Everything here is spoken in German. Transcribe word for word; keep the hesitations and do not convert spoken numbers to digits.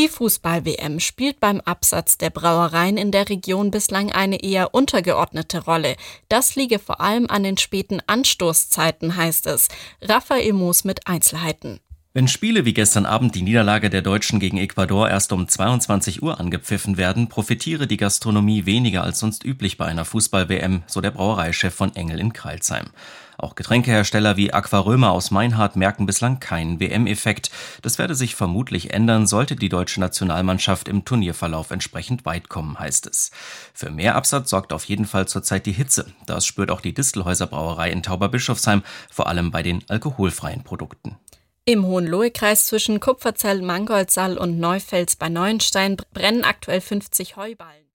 Die Fußball-W M spielt beim Absatz der Brauereien in der Region bislang eine eher untergeordnete Rolle. Das liege vor allem an den späten Anstoßzeiten, heißt es. Raphael Moos mit Einzelheiten. Wenn Spiele wie gestern Abend die Niederlage der Deutschen gegen Ecuador erst um zweiundzwanzig Uhr angepfiffen werden, profitiere die Gastronomie weniger als sonst üblich bei einer Fußball-W M, so der Brauereichef von Engel in Crailsheim. Auch Getränkehersteller wie Aquarömer aus Meinhardt merken bislang keinen W M-Effekt. Das werde sich vermutlich ändern, sollte die deutsche Nationalmannschaft im Turnierverlauf entsprechend weit kommen, heißt es. Für mehr Absatz sorgt auf jeden Fall zurzeit die Hitze. Das spürt auch die Distelhäuser Brauerei in Tauberbischofsheim, vor allem bei den alkoholfreien Produkten. Im Hohenlohe-Kreis zwischen Kupferzell, Mangoldsaal und Neufels bei Neuenstein brennen aktuell fünfzig Heuballen.